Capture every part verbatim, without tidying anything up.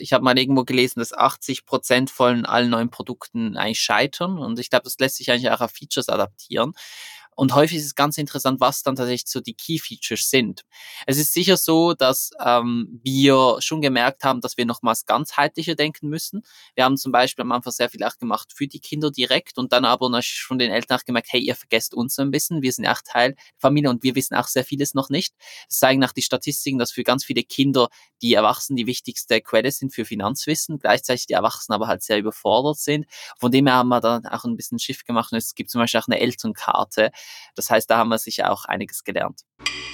Ich habe mal irgendwo gelesen, dass achtzig Prozent von allen neuen Produkten eigentlich scheitern und ich glaube, das lässt sich eigentlich auch auf Features adaptieren. Und häufig ist es ganz interessant, was dann tatsächlich so die Key Features sind. Es ist sicher so, dass ähm, wir schon gemerkt haben, dass wir nochmals ganzheitlicher denken müssen. Wir haben zum Beispiel am Anfang sehr viel auch gemacht für die Kinder direkt und dann aber natürlich schon den Eltern auch gemerkt, hey, ihr vergesst uns so ein bisschen, wir sind auch Teil der Familie und wir wissen auch sehr vieles noch nicht. Das zeigen auch die Statistiken, dass für ganz viele Kinder die Erwachsenen die wichtigste Quelle sind für Finanzwissen, gleichzeitig die Erwachsenen aber halt sehr überfordert sind. Von dem her haben wir dann auch ein bisschen Shift gemacht und es gibt zum Beispiel auch eine Elternkarte. Das heißt, da haben wir sicher auch einiges gelernt.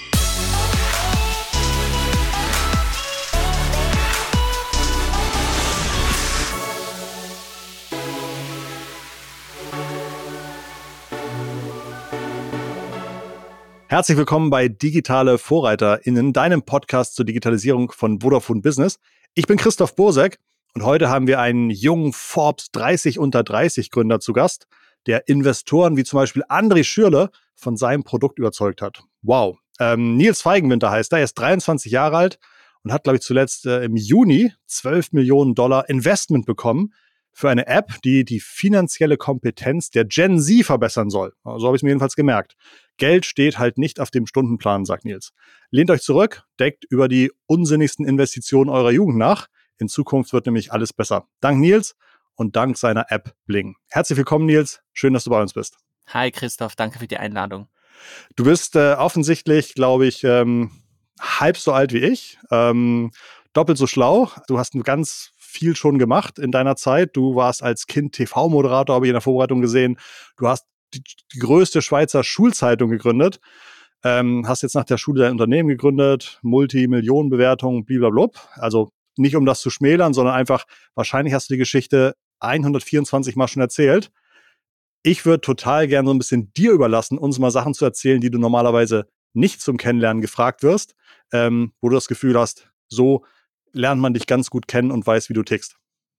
Herzlich willkommen bei Digitale VorreiterInnen, deinem Podcast zur Digitalisierung von Vodafone Business. Ich bin Christoph Bosek und heute haben wir einen jungen Forbes dreißig unter dreißig Gründer zu Gast, der Investoren wie zum Beispiel André Schürrle von seinem Produkt überzeugt hat. Wow. Ähm, Nils Feigenwinter heißt er, er ist dreiundzwanzig Jahre alt und hat, glaube ich, zuletzt äh, im Juni zwölf Millionen Dollar Investment bekommen für eine App, die die finanzielle Kompetenz der Gen Z verbessern soll. So habe ich es mir jedenfalls gemerkt. Geld steht halt nicht auf dem Stundenplan, sagt Nils. Lehnt euch zurück, denkt über die unsinnigsten Investitionen eurer Jugend nach. In Zukunft wird nämlich alles besser. Dank Nils und dank seiner App Bling. Herzlich willkommen, Nils. Schön, dass du bei uns bist. Hi Christoph, danke für die Einladung. Du bist äh, offensichtlich, glaube ich, ähm, halb so alt wie ich, ähm, doppelt so schlau. Du hast ganz viel schon gemacht in deiner Zeit. Du warst als Kind T V-Moderator, habe ich in der Vorbereitung gesehen. Du hast die, die größte Schweizer Schulzeitung gegründet. Ähm, hast jetzt nach der Schule dein Unternehmen gegründet, Multimillionenbewertung, blablabla. Also nicht um das zu schmälern, sondern einfach, wahrscheinlich hast du die Geschichte hundertvierundzwanzig Mal schon erzählt. Ich würde total gerne so ein bisschen dir überlassen, uns mal Sachen zu erzählen, die du normalerweise nicht zum Kennenlernen gefragt wirst, ähm, wo du das Gefühl hast, so lernt man dich ganz gut kennen und weiß, wie du tickst.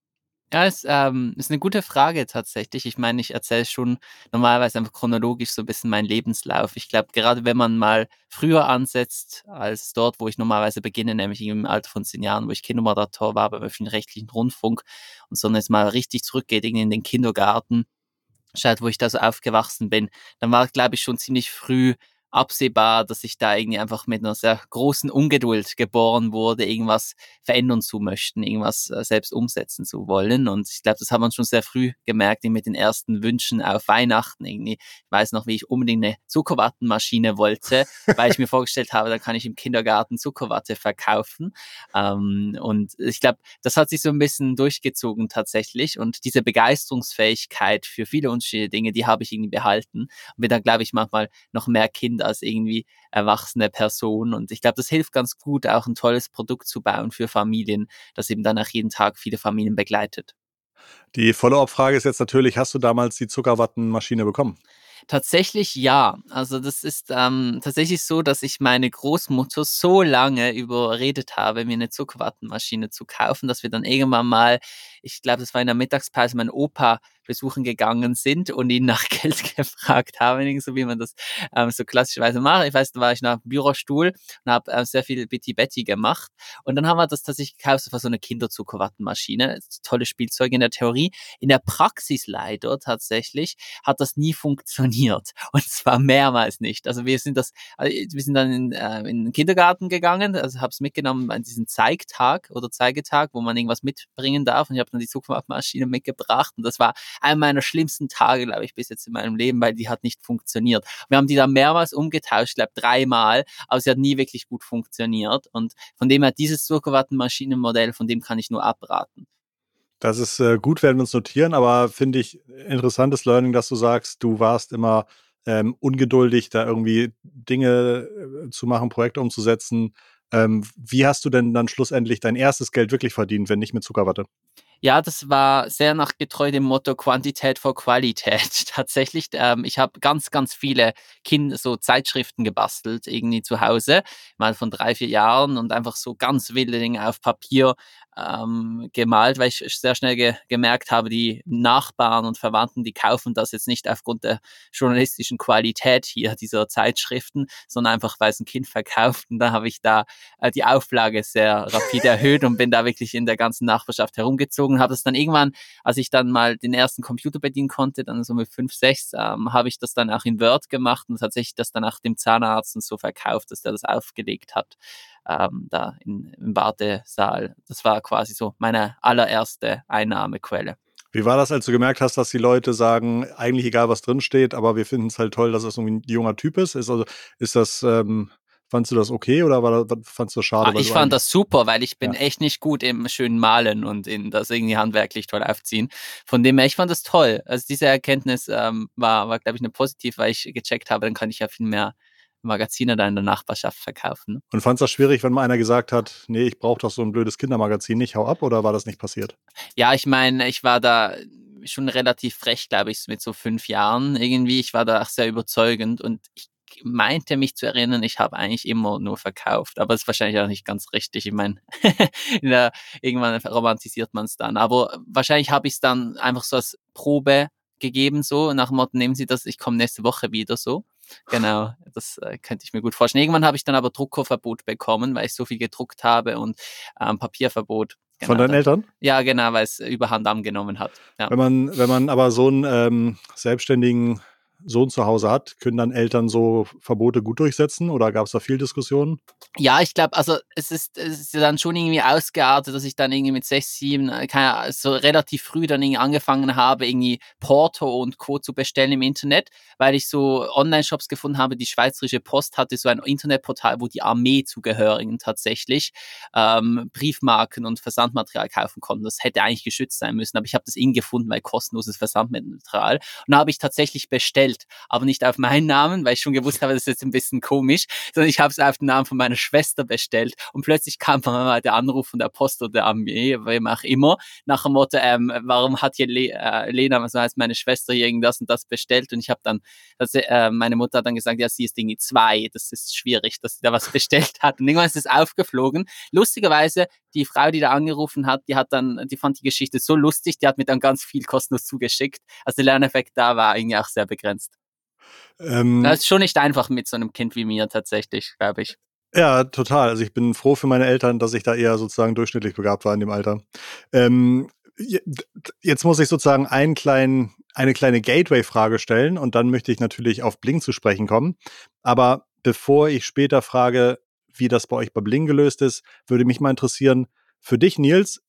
Ja, es ähm, ist eine gute Frage tatsächlich. Ich meine, ich erzähle schon normalerweise einfach chronologisch so ein bisschen meinen Lebenslauf. Ich glaube, gerade wenn man mal früher ansetzt als dort, wo ich normalerweise beginne, nämlich im Alter von zehn Jahren, wo ich Kindermoderator war beim öffentlich-rechtlichen Rundfunk und so jetzt mal richtig zurückgeht irgendwie in den Kindergarten, schaut, wo ich da so aufgewachsen bin, dann war, glaube ich, schon ziemlich früh absehbar, dass ich da irgendwie einfach mit einer sehr großen Ungeduld geboren wurde, irgendwas verändern zu möchten, irgendwas äh, selbst umsetzen zu wollen. Und ich glaube, das hat man schon sehr früh gemerkt, mit den ersten Wünschen auf Weihnachten irgendwie. Ich weiß noch, wie ich unbedingt eine Zuckerwattenmaschine wollte, weil ich mir vorgestellt habe, da kann ich im Kindergarten Zuckerwatte verkaufen. Ähm, und ich glaube, das hat sich so ein bisschen durchgezogen tatsächlich. Und diese Begeisterungsfähigkeit für viele unterschiedliche Dinge, die habe ich irgendwie behalten. Und bin dann, glaube ich, manchmal noch mehr Kind als irgendwie erwachsene Person. Und ich glaube, das hilft ganz gut, auch ein tolles Produkt zu bauen für Familien, das eben dann auch jeden Tag viele Familien begleitet. Die Follow-up-Frage ist jetzt natürlich, hast du damals die Zuckerwattenmaschine bekommen? Tatsächlich ja. Also das ist ähm, tatsächlich so, dass ich meine Großmutter so lange überredet habe, mir eine Zuckerwattenmaschine zu kaufen, dass wir dann irgendwann mal, ich glaube, das war in der Mittagspause, meinen Opa besuchen gegangen sind und ihn nach Geld gefragt haben, so wie man das ähm, so klassischerweise macht. Ich weiß, da war ich nach dem Bürostuhl und habe äh, sehr viel Bitty Betty gemacht. Und dann haben wir das tatsächlich gekauft, das war so eine Kinderzuckerwattenmaschine. Tolles Spielzeug in der Theorie. In der Praxis leider tatsächlich hat das nie funktioniert. Und zwar mehrmals nicht. Also wir sind das, also wir sind dann in, äh, in den Kindergarten gegangen, also habe es mitgenommen an diesen Zeigtag oder Zeigetag, wo man irgendwas mitbringen darf. Und ich habe dann die Zuckerwattenmaschine mitgebracht. Und das war einer meiner schlimmsten Tage, glaube ich, bis jetzt in meinem Leben, weil die hat nicht funktioniert. Wir haben die dann mehrmals umgetauscht, ich glaube dreimal, aber sie hat nie wirklich gut funktioniert. Und von dem her, dieses Zuckerwattenmaschinenmodell, von dem kann ich nur abraten. Das ist äh, gut, werden wir uns notieren, aber finde ich interessantes Learning, dass du sagst, du warst immer ähm, ungeduldig, da irgendwie Dinge äh, zu machen, Projekte umzusetzen. Ähm, wie hast du denn dann schlussendlich dein erstes Geld wirklich verdient, wenn nicht mit Zuckerwatte? Ja, das war sehr nach getreu dem Motto Quantität vor Qualität. Tatsächlich, ähm, ich habe ganz, ganz viele Kinder, so Zeitschriften gebastelt, irgendwie zu Hause, mal von drei, vier Jahren und einfach so ganz wilde Dinge auf Papier ähm, gemalt, weil ich sehr schnell ge- gemerkt habe, die Nachbarn und Verwandten, die kaufen das jetzt nicht aufgrund der journalistischen Qualität hier dieser Zeitschriften, sondern einfach, weil es ein Kind verkauft. Und da habe ich da äh, die Auflage sehr rapid erhöht und bin da wirklich in der ganzen Nachbarschaft herumgezogen und habe das dann irgendwann, als ich dann mal den ersten Computer bedienen konnte, dann so mit fünf, sechs, ähm, habe ich das dann auch in Word gemacht und tatsächlich das dann auch dem Zahnarzt und so verkauft, dass der das aufgelegt hat, ähm, da in, im Wartesaal. Das war quasi so meine allererste Einnahmequelle. Wie war das, als du gemerkt hast, dass die Leute sagen, eigentlich egal, was drin steht, aber wir finden es halt toll, dass es irgendwie ein junger Typ ist? Ist, also, ist das, ähm, fandst du das okay oder war das, fandst du das schade? Ah, Weil ich du fand eigentlich, das super, weil ich bin ja. echt nicht gut im schönen Malen und in das irgendwie handwerklich toll aufziehen. Von dem her, ich fand das toll. Also diese Erkenntnis ähm, war, war glaube ich, eine positiv, weil ich gecheckt habe, dann kann ich ja viel mehr Magazine da in der Nachbarschaft verkaufen. Und fandst du das schwierig, wenn mal einer gesagt hat, nee, ich brauche doch so ein blödes Kindermagazin nicht, hau ab, oder war das nicht passiert? Ja, ich meine, ich war da schon relativ frech, glaube ich, mit so fünf Jahren irgendwie. Ich war da auch sehr überzeugend und ich meinte mich zu erinnern, ich habe eigentlich immer nur verkauft. Aber das ist wahrscheinlich auch nicht ganz richtig. Ich meine, ja, irgendwann romantisiert man es dann. Aber wahrscheinlich habe ich es dann einfach so als Probe gegeben, so nach dem Motto, nehmen Sie das, ich komme nächste Woche wieder so. Genau, das äh, könnte ich mir gut vorstellen. Irgendwann habe ich dann aber Druckerverbot bekommen, weil ich so viel gedruckt habe und ähm, Papierverbot. Von Genau, deinen dann. Eltern? Ja, genau, weil es Überhand angenommen hat. Ja. Wenn man, wenn man aber so einen ähm, selbstständigen Sohn zu Hause hat, können dann Eltern so Verbote gut durchsetzen oder gab es da viel Diskussionen? Ja, ich glaube, also es ist, es ist ja dann schon irgendwie ausgeartet, dass ich dann irgendwie mit sechs, sieben, äh, keine Ahnung, so relativ früh dann irgendwie angefangen habe, irgendwie Porto und Co. zu bestellen im Internet, weil ich so Online-Shops gefunden habe. Die Schweizerische Post hatte so ein Internetportal, wo die Armeezugehörigen tatsächlich ähm, Briefmarken und Versandmaterial kaufen konnten. Das hätte eigentlich geschützt sein müssen, aber ich habe das irgendwie gefunden, weil kostenloses Versandmaterial. Und da habe ich tatsächlich bestellt, aber nicht auf meinen Namen, weil ich schon gewusst habe, das ist jetzt ein bisschen komisch, sondern ich habe es auf den Namen von meiner Schwester bestellt und plötzlich kam von mal der Anruf von der Post oder der Armee, wem auch immer, nach dem Motto, ähm, warum hat hier Le äh, Lena, so heißt meine Schwester, hier irgendwas und das bestellt, und ich habe dann, also, äh, meine Mutter hat dann gesagt, ja, sie ist irgendwie zwei, das ist schwierig, dass sie da was bestellt hat, und irgendwann ist es aufgeflogen. Lustigerweise, die Frau, die da angerufen hat, die hat dann, die fand die Geschichte so lustig, die hat mir dann ganz viel kostenlos zugeschickt, also der Lerneffekt da war irgendwie auch sehr begrenzt. Ähm, Das ist schon nicht einfach mit so einem Kind wie mir tatsächlich, glaube ich. Ja, total. Also ich bin froh für meine Eltern, dass ich da eher sozusagen durchschnittlich begabt war in dem Alter. Ähm, je- d- jetzt muss ich sozusagen einen kleinen, eine kleine Gateway-Frage stellen und dann möchte ich natürlich auf Bling zu sprechen kommen. Aber bevor ich später frage, wie das bei euch bei Bling gelöst ist, würde mich mal interessieren, für dich, Nils,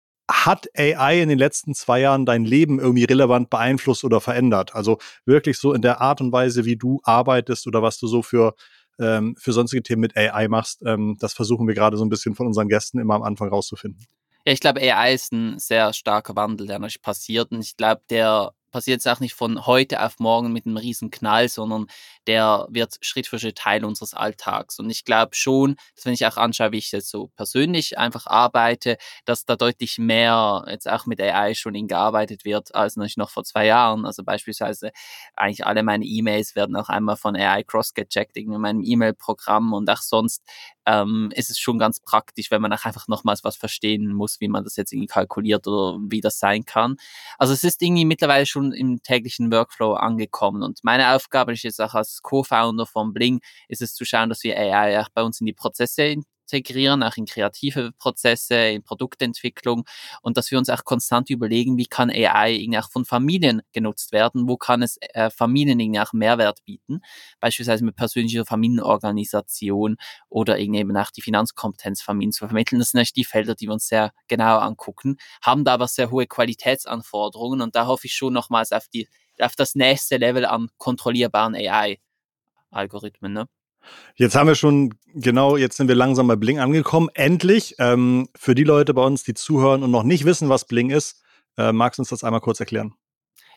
hat A I in den letzten zwei Jahren dein Leben irgendwie relevant beeinflusst oder verändert? Also wirklich so in der Art und Weise, wie du arbeitest oder was du so für, ähm, für sonstige Themen mit A I machst. Ähm, das versuchen wir gerade so ein bisschen von unseren Gästen immer am Anfang rauszufinden. Ja, ich glaube, A I ist ein sehr starker Wandel, der natürlich passiert. Und ich glaube, der passiert jetzt auch nicht von heute auf morgen mit einem riesen Knall, sondern der wird Schritt für Schritt Teil unseres Alltags. Und ich glaube schon, dass wenn ich auch anschaue, wie ich jetzt so persönlich einfach arbeite, dass da deutlich mehr jetzt auch mit A I schon in gearbeitet wird, als natürlich noch vor zwei Jahren. Also beispielsweise eigentlich alle meine E-Mails werden auch einmal von A I cross-gecheckt, irgendwie in meinem E-Mail-Programm, und auch sonst ähm, ist es schon ganz praktisch, wenn man auch einfach nochmals was verstehen muss, wie man das jetzt irgendwie kalkuliert oder wie das sein kann. Also es ist irgendwie mittlerweile schon im täglichen Workflow angekommen, und meine Aufgabe ist jetzt auch als Co-Founder von Bling, ist es zu schauen, dass wir A I auch bei uns in die Prozesse integrieren, auch in kreative Prozesse, in Produktentwicklung, und dass wir uns auch konstant überlegen, wie kann A I irgendwie auch von Familien genutzt werden, wo kann es äh, Familien irgendwie auch Mehrwert bieten, beispielsweise mit persönlicher Familienorganisation oder eben auch die Finanzkompetenz Familien zu vermitteln. Das sind natürlich die Felder, die wir uns sehr genau angucken, haben da aber sehr hohe Qualitätsanforderungen, und da hoffe ich schon nochmals auf die, auf das nächste Level an kontrollierbaren A I-Algorithmen, ne? Jetzt haben wir schon, genau, jetzt sind wir langsam bei Bling angekommen. Endlich. Ähm, für die Leute bei uns, die zuhören und noch nicht wissen, was Bling ist, äh, magst du uns das einmal kurz erklären?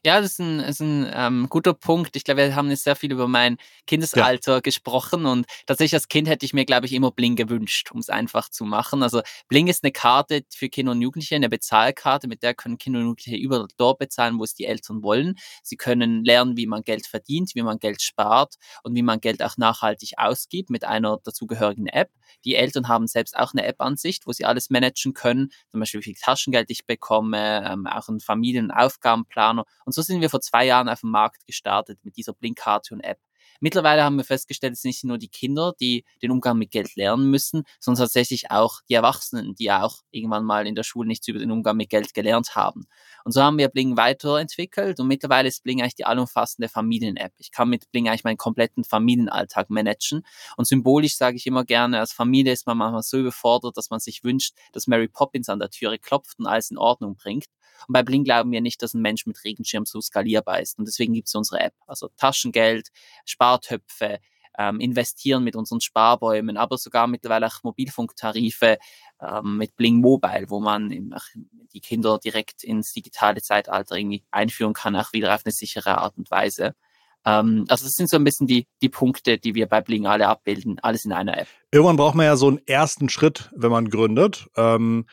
Ja, das ist ein, ist ein ähm, guter Punkt. Ich glaube, wir haben jetzt sehr viel über mein Ja. Kindesalter gesprochen und tatsächlich als Kind hätte ich mir, glaube ich, immer Bling gewünscht, um es einfach zu machen. Also Bling ist eine Karte für Kinder und Jugendliche, eine Bezahlkarte, mit der können Kinder und Jugendliche überall dort bezahlen, wo es die Eltern wollen. Sie können lernen, wie man Geld verdient, wie man Geld spart und wie man Geld auch nachhaltig ausgibt mit einer dazugehörigen App. Die Eltern haben selbst auch eine App-Ansicht, wo sie alles managen können, zum Beispiel wie viel Taschengeld ich bekomme, ähm, auch einen Familienaufgabenplaner. Und so sind wir vor zwei Jahren auf den Markt gestartet mit dieser Blink-Cartoon-App. Mittlerweile haben wir festgestellt, es sind nicht nur die Kinder, die den Umgang mit Geld lernen müssen, sondern tatsächlich auch die Erwachsenen, die auch irgendwann mal in der Schule nichts über den Umgang mit Geld gelernt haben. Und so haben wir Bling weiterentwickelt und mittlerweile ist Bling eigentlich die allumfassende Familien-App. Ich kann mit Bling eigentlich meinen kompletten Familienalltag managen und symbolisch sage ich immer gerne, als Familie ist man manchmal so überfordert, dass man sich wünscht, dass Mary Poppins an der Türe klopft und alles in Ordnung bringt. Und bei Bling glauben wir nicht, dass ein Mensch mit Regenschirm so skalierbar ist. Und deswegen gibt es unsere App. Also Taschengeld, Spartöpfe, ähm, investieren mit unseren Sparbäumen, aber sogar mittlerweile auch Mobilfunktarife ähm, mit Bling Mobile, wo man die Kinder direkt ins digitale Zeitalter irgendwie einführen kann, auch wieder auf eine sichere Art und Weise. Ähm, also das sind so ein bisschen die, die Punkte, die wir bei Bling alle abbilden, alles in einer App. Irgendwann braucht man ja so einen ersten Schritt, wenn man gründet. Ähm,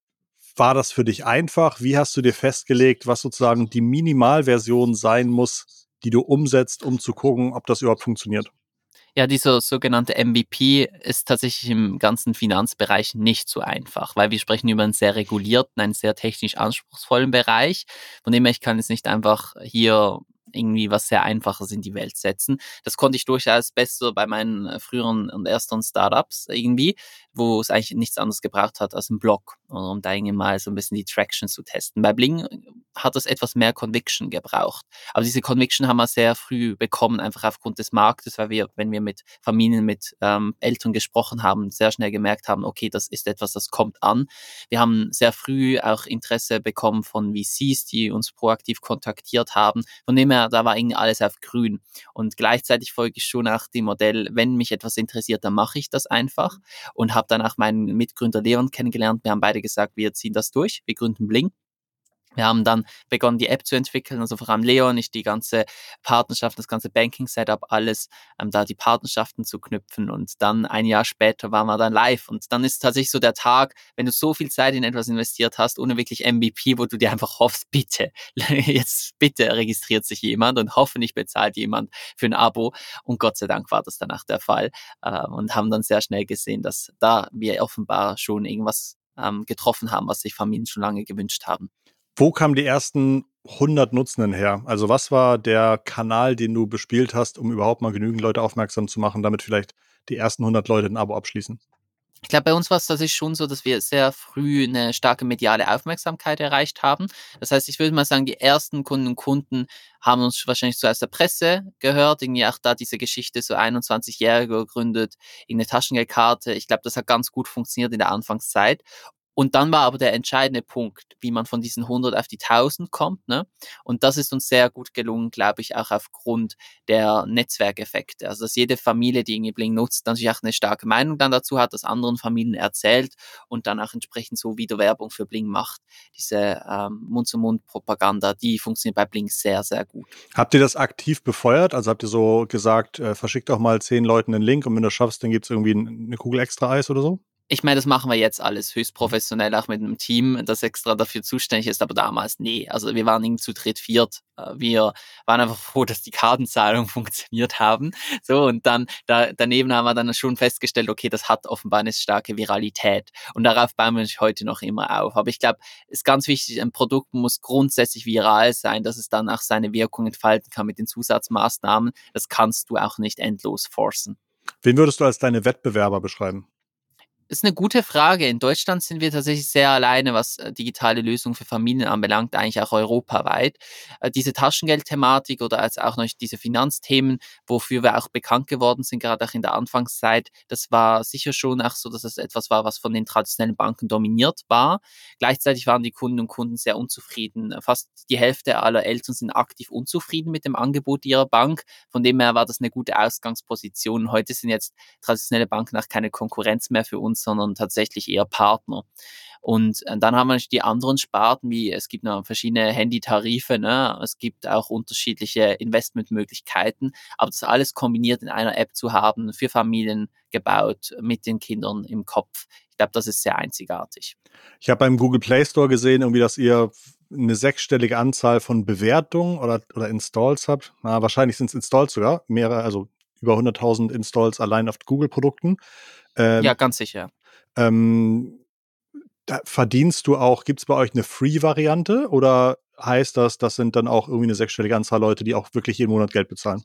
war das für dich einfach? Wie hast du dir festgelegt, was sozusagen die Minimalversion sein muss, die du umsetzt, um zu gucken, ob das überhaupt funktioniert? Ja, dieser sogenannte M V P ist tatsächlich im ganzen Finanzbereich nicht so einfach, weil wir sprechen über einen sehr regulierten, einen sehr technisch anspruchsvollen Bereich. Von dem her, ich kann jetzt nicht einfach hier irgendwie was sehr Einfaches in die Welt setzen. Das konnte ich durchaus besser bei meinen früheren und ersten Startups irgendwie, wo es eigentlich nichts anderes gebraucht hat als ein Blog, um da irgendwie mal so ein bisschen die Traction zu testen. Bei Bling hat das etwas mehr Conviction gebraucht. Aber diese Conviction haben wir sehr früh bekommen, einfach aufgrund des Marktes, weil wir, wenn wir mit Familien, mit ähm, Eltern gesprochen haben, sehr schnell gemerkt haben, okay, das ist etwas, das kommt an. Wir haben sehr früh auch Interesse bekommen von V Cs, die uns proaktiv kontaktiert haben. Von dem her, da war irgendwie alles auf grün. Und gleichzeitig folge ich schon auch dem Modell, wenn mich etwas interessiert, dann mache ich das einfach. Und habe dann auch meinen Mitgründer Leon kennengelernt. Wir haben beide gesagt, wir ziehen das durch, wir gründen Bling. Wir haben dann begonnen, die App zu entwickeln, also vor allem Leon, ich die ganze Partnerschaft, das ganze Banking-Setup, alles, ähm, da die Partnerschaften zu knüpfen und dann ein Jahr später waren wir dann live und dann ist tatsächlich so der Tag, wenn du so viel Zeit in etwas investiert hast, ohne wirklich M V P, wo du dir einfach hoffst, bitte, jetzt bitte registriert sich jemand und hoffentlich bezahlt jemand für ein Abo und Gott sei Dank war das danach der Fall äh, und haben dann sehr schnell gesehen, dass da wir offenbar schon irgendwas ähm, getroffen haben, was sich Familien schon lange gewünscht haben. Wo kamen die ersten hundert Nutzenden her? Also, was war der Kanal, den du bespielt hast, um überhaupt mal genügend Leute aufmerksam zu machen, damit vielleicht die ersten hundert Leute ein Abo abschließen? Ich glaube, bei uns war es tatsächlich schon so, dass wir sehr früh eine starke mediale Aufmerksamkeit erreicht haben. Das heißt, ich würde mal sagen, die ersten Kunden und Kunden haben uns wahrscheinlich so aus der Presse gehört, irgendwie auch da diese Geschichte, so einundzwanzigjähriger gründet irgendeine Taschengeldkarte. Ich glaube, das hat ganz gut funktioniert in der Anfangszeit. Und dann war aber der entscheidende Punkt, wie man von diesen hundert auf die tausend kommt, ne? Und das ist uns sehr gut gelungen, glaube ich, auch aufgrund der Netzwerkeffekte. Also, dass jede Familie, die irgendwie Bling nutzt, natürlich auch eine starke Meinung dann dazu hat, das anderen Familien erzählt und dann auch entsprechend so wieder Werbung für Bling macht. Diese ähm, Mund-zu-Mund-Propaganda, die funktioniert bei Bling sehr, sehr gut. Habt ihr das aktiv befeuert? Also, habt ihr so gesagt, äh, verschickt doch mal zehn Leuten den Link und wenn du schaffst, dann gibt's irgendwie 'n 'ne Kugel extra Eis oder so? Ich meine, das machen wir jetzt alles höchst professionell, auch mit einem Team, das extra dafür zuständig ist, aber damals nee. Also, wir waren irgendwie zu dritt, viert. Äh, wir waren einfach froh, dass die Kartenzahlungen funktioniert haben. So, und dann da daneben haben wir dann schon festgestellt, okay, das hat offenbar eine starke Viralität. Und darauf bauen wir uns heute noch immer auf. Aber ich glaube, es ist ganz wichtig, ein Produkt muss grundsätzlich viral sein, dass es dann auch seine Wirkung entfalten kann mit den Zusatzmaßnahmen. Das kannst du auch nicht endlos forcen. Wen würdest du als deine Wettbewerber beschreiben? Ist eine gute Frage. In Deutschland sind wir tatsächlich sehr alleine, was äh, digitale Lösungen für Familien anbelangt, eigentlich auch europaweit. Äh, diese Taschengeldthematik oder als auch noch diese Finanzthemen, wofür wir auch bekannt geworden sind, gerade auch in der Anfangszeit, das war sicher schon auch so, dass es etwas war, was von den traditionellen Banken dominiert war. Gleichzeitig waren die Kunden und Kunden sehr unzufrieden. Fast die Hälfte aller Eltern sind aktiv unzufrieden mit dem Angebot ihrer Bank. Von dem her war das eine gute Ausgangsposition. Heute sind jetzt traditionelle Banken auch keine Konkurrenz mehr für uns, sondern tatsächlich eher Partner. Und äh, dann haben wir die anderen Sparten, wie es gibt noch verschiedene Handytarife, ne? Es gibt auch unterschiedliche Investmentmöglichkeiten, aber das alles kombiniert in einer App zu haben, für Familien gebaut, mit den Kindern im Kopf. Ich glaube, das ist sehr einzigartig. Ich habe beim Google Play Store gesehen, irgendwie, dass ihr eine sechsstellige Anzahl von Bewertungen oder, oder Installs habt. Na, wahrscheinlich sind es Installs sogar, mehrere, also über hunderttausend Installs allein auf Google-Produkten. Ja, Ähm, ganz sicher. ähm, da verdienst du auch, gibt es bei euch eine Free-Variante oder heißt das, das sind dann auch irgendwie eine sechsstellige Anzahl Leute, die auch wirklich jeden Monat Geld bezahlen?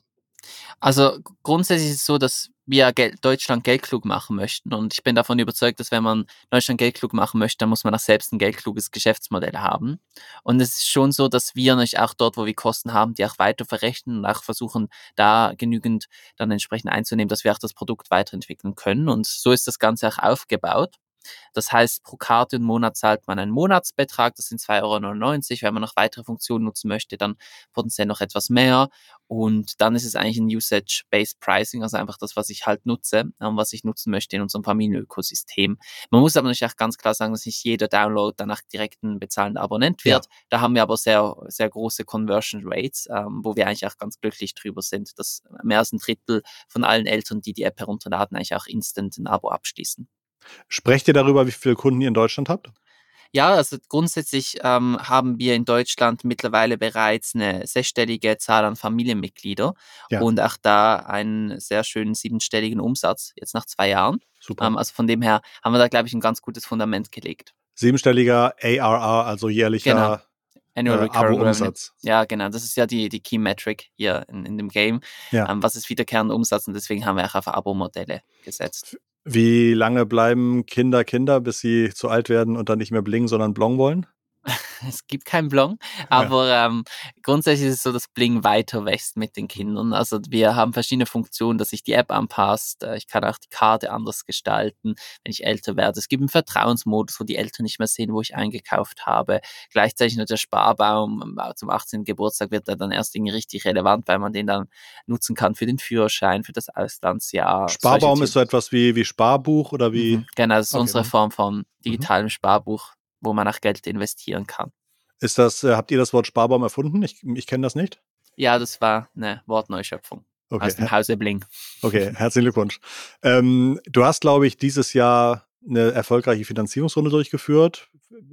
Also g- grundsätzlich ist es so, dass wir Gel Deutschland geldklug machen möchten. Und ich bin davon überzeugt, dass wenn man Deutschland geldklug machen möchte, dann muss man auch selbst ein geldkluges Geschäftsmodell haben. Und es ist schon so, dass wir natürlich auch dort, wo wir Kosten haben, die auch weiter verrechnen und auch versuchen, da genügend dann entsprechend einzunehmen, dass wir auch das Produkt weiterentwickeln können. Und so ist das Ganze auch aufgebaut. Das heißt, pro Karte und Monat zahlt man einen Monatsbetrag, das sind zwei Euro neunundneunzig. Wenn man noch weitere Funktionen nutzen möchte, dann potenziell noch etwas mehr. Und dann ist es eigentlich ein Usage-Based Pricing, also einfach das, was ich halt nutze und was ich nutzen möchte in unserem Familienökosystem. Man muss aber natürlich auch ganz klar sagen, dass nicht jeder Download danach direkt ein bezahlender Abonnent Ja. wird. Da haben wir aber sehr, sehr große Conversion Rates, ähm, wo wir eigentlich auch ganz glücklich drüber sind, dass mehr als ein Drittel von allen Eltern, die die App herunterladen, eigentlich auch instant ein Abo abschließen. Sprecht ihr darüber, wie viele Kunden ihr in Deutschland habt? Ja, also grundsätzlich ähm, haben wir in Deutschland mittlerweile bereits eine sechsstellige Zahl an Familienmitglieder Ja, und auch da einen sehr schönen siebenstelligen Umsatz jetzt nach zwei Jahren. super. Ähm, also von dem her haben wir da, glaube ich, ein ganz gutes Fundament gelegt. Siebenstelliger A R R, also Genau, jährlicher äh, Annual Recurring Revenue. Abo-Umsatz. Ja, genau, das ist ja die, die Key Metric hier in, in dem Game. Ja. Ähm, was ist wiederkehrender Umsatz und deswegen haben wir auch auf Abo-Modelle gesetzt. Wie lange bleiben Kinder Kinder, bis sie zu alt werden und dann nicht mehr Bling, sondern Blong wollen? Es gibt kein Blanc, Ja. aber ähm, grundsätzlich ist es so, dass Bling weiter wächst mit den Kindern. Also wir haben verschiedene Funktionen, dass sich die App anpasst. Äh, Ich kann auch die Karte anders gestalten, wenn ich älter werde. Es gibt einen Vertrauensmodus, wo die Eltern nicht mehr sehen, wo ich eingekauft habe. Gleichzeitig nur der Sparbaum ähm, zum achtzehnten Geburtstag wird er dann erst irgendwie richtig relevant, weil man den dann nutzen kann für den Führerschein, für das Auslandsjahr, solche Sparbaum ist so Themen. etwas wie, wie Sparbuch oder wie? Mhm. Genau, das ist Okay. unsere Mhm. Form von Mhm. digitalem Sparbuch, wo man auch Geld investieren kann. Ist das, äh, habt ihr das Wort Sparbaum erfunden? Ich, ich kenne das nicht. Ja, das war eine Wortneuschöpfung Okay, aus dem her- Hause Bling. okay, herzlichen Glückwunsch. Ähm, du hast, glaube ich, dieses Jahr eine erfolgreiche Finanzierungsrunde durchgeführt.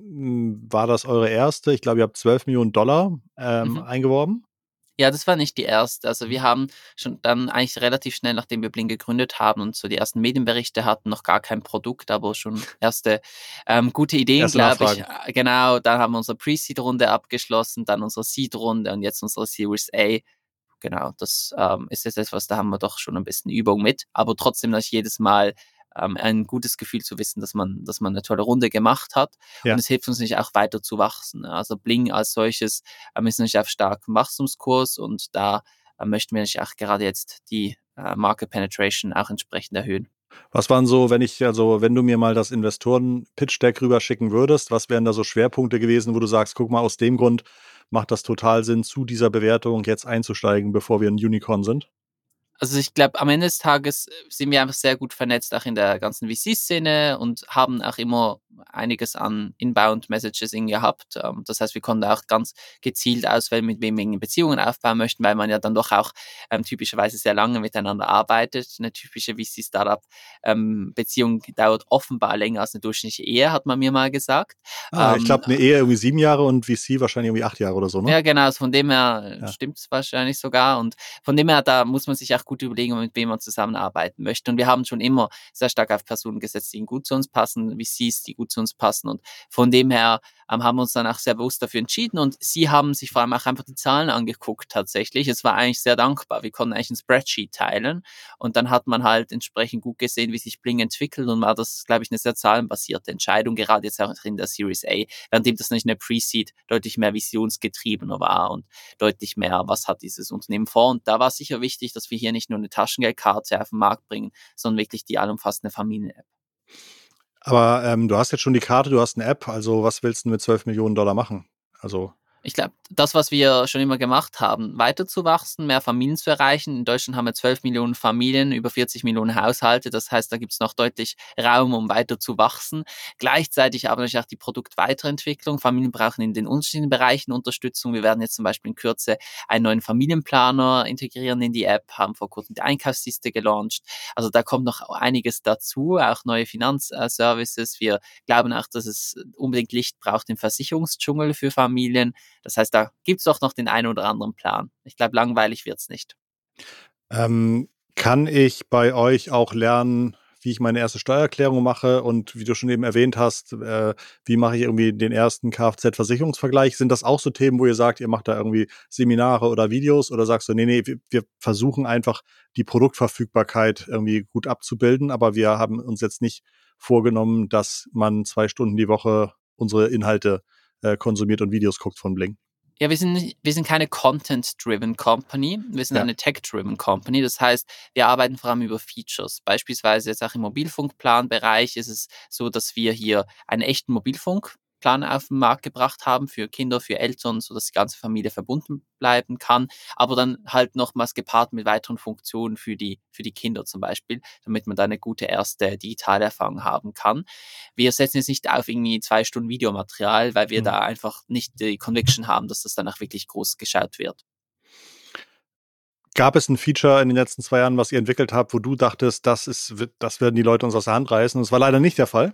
M, War das eure erste? Ich glaube, ihr habt zwölf Millionen Dollar ähm, Mhm. eingeworben. Ja, das war nicht die erste. Also Mhm. wir haben schon dann eigentlich relativ schnell, nachdem wir Bling gegründet haben und so die ersten Medienberichte hatten, noch gar kein Produkt, aber schon erste ähm, gute Ideen, Erste glaube ich. Nachfragen. Äh, Genau, dann haben wir unsere Pre-Seed-Runde abgeschlossen, dann unsere Seed-Runde und jetzt unsere Series A. Genau, das ähm, ist jetzt etwas, da haben wir doch schon ein bisschen Übung mit, aber trotzdem natürlich jedes Mal ähm, ein gutes Gefühl zu wissen, dass man, dass man eine tolle Runde gemacht hat. Und Ja. es hilft uns nicht auch weiter zu wachsen. Ne? Also Bling als solches ähm, ist natürlich auf starkem Wachstumskurs und da äh, möchten wir natürlich auch gerade jetzt die äh, Market Penetration auch entsprechend erhöhen. Was waren so, wenn ich, also wenn du mir mal das Investoren-Pitch-Deck rüberschicken würdest, was wären da so Schwerpunkte gewesen, wo du sagst, guck mal, aus dem Grund macht das total Sinn, zu dieser Bewertung jetzt einzusteigen, bevor wir ein Unicorn sind? Also ich glaube, am Ende des Tages äh, sind wir einfach sehr gut vernetzt, auch in der ganzen V C-Szene und haben auch immer einiges an Inbound-Messages gehabt. Ähm, das heißt, wir konnten auch ganz gezielt auswählen, mit wem wir Beziehungen aufbauen möchten, weil man ja dann doch auch ähm, typischerweise sehr lange miteinander arbeitet. Eine typische V C-Startup-Beziehung dauert offenbar länger als eine durchschnittliche Ehe, hat man mir mal gesagt. Ah, ich Ähm, glaube, eine Ehe irgendwie sieben Jahre und V C wahrscheinlich irgendwie acht Jahre oder so, ne? ja, genau, also von dem her Ja. stimmt es wahrscheinlich sogar. Und von dem her, da muss man sich auch gut überlegen, mit wem man zusammenarbeiten möchte. Und wir haben schon immer sehr stark auf Personen gesetzt, die gut zu uns passen, V Cs, die gut zu uns passen. Und von dem her ähm, haben wir uns dann auch sehr bewusst dafür entschieden. Und sie haben sich vor allem auch einfach die Zahlen angeguckt tatsächlich. Es war eigentlich sehr dankbar. Wir konnten eigentlich ein Spreadsheet teilen. Und dann hat man halt entsprechend gut gesehen, wie sich Bling entwickelt. Und war das, glaube ich, eine sehr zahlenbasierte Entscheidung, gerade jetzt auch in der Series A. Währenddem das nicht eine Pre-Seed deutlich mehr visionsgetriebener war und deutlich mehr, was hat dieses Unternehmen vor. Und da war sicher wichtig, dass wir hier nicht nur eine Taschengeldkarte auf den Markt bringen, sondern wirklich die allumfassende Familien-App. Aber ähm, du hast jetzt schon die Karte, du hast eine App, also was willst du mit zwölf Millionen Dollar machen? Also, Ich glaube, das, was wir schon immer gemacht haben, weiterzuwachsen, mehr Familien zu erreichen. In Deutschland haben wir zwölf Millionen Familien, über vierzig Millionen Haushalte. Das heißt, da gibt es noch deutlich Raum, um weiter zu wachsen. Gleichzeitig aber natürlich auch die Produktweiterentwicklung. Familien brauchen in den unterschiedlichen Bereichen Unterstützung. Wir werden jetzt zum Beispiel in Kürze einen neuen Familienplaner integrieren in die App, haben vor kurzem die Einkaufsliste gelauncht. Also da kommt noch einiges dazu, auch neue Finanzservices. Wir glauben auch, dass es unbedingt Licht braucht im Versicherungsdschungel für Familien. Das heißt, da gibt's doch noch den einen oder anderen Plan. Ich glaube, langweilig wird's nicht. Ähm, kann ich bei euch auch lernen, wie ich meine erste Steuererklärung mache und wie du schon eben erwähnt hast, äh, wie mache ich irgendwie den ersten Kfz-Versicherungsvergleich? Sind das auch so Themen, wo ihr sagt, ihr macht da irgendwie Seminare oder Videos oder sagst du: „Ne, ne, wir wir versuchen einfach die Produktverfügbarkeit irgendwie gut abzubilden, aber wir haben uns jetzt nicht vorgenommen, dass man zwei Stunden die Woche unsere Inhalte, äh, konsumiert und Videos guckt von Bling?“ Ja, wir sind nicht wir sind keine Content-driven Company, wir sind Ja. eine Tech-driven Company. Das heißt, wir arbeiten vor allem über Features. Beispielsweise jetzt auch im Mobilfunkplanbereich ist es so, dass wir hier einen echten Mobilfunkplan auf den Markt gebracht haben für Kinder, für Eltern, sodass die ganze Familie verbunden bleiben kann, aber dann halt nochmals gepaart mit weiteren Funktionen für die für die Kinder zum Beispiel, damit man da eine gute erste digitale Erfahrung haben kann. Wir setzen jetzt nicht auf irgendwie zwei Stunden Videomaterial, weil wir Mhm. da einfach nicht die Conviction haben, dass das danach wirklich groß geschaut wird. Gab es 'n Feature in den letzten zwei Jahren, was ihr entwickelt habt, wo du dachtest, das ist wi das werden die Leute uns aus der Hand reißen? Das war leider nicht der Fall?